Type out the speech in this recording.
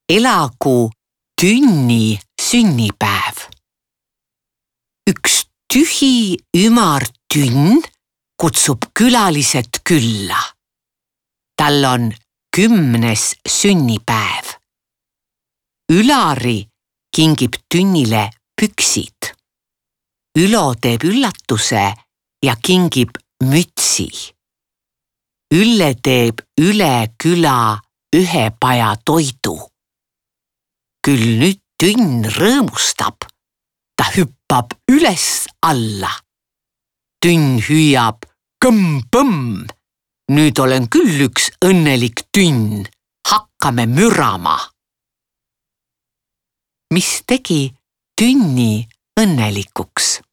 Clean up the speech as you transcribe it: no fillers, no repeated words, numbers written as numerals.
Elagu Tünni sünnipäev. Üks tühi ümar tünn kutsub külalised külla. Tal on 10. sünnipäev. Ülari kingib Tünnile püksid. Ülo teeb üllatuse ja kingib mütsi. Ülle teeb üle küla ühe paja toidu. Küll nüüd Tünn rõõmustab. Ta hüppab üles alla. Tünn hüüab kõmm-põmm. Nüüd olen küll üks õnnelik tünn. Hakkame mürama. Mis tegi Tünni õnnelikuks?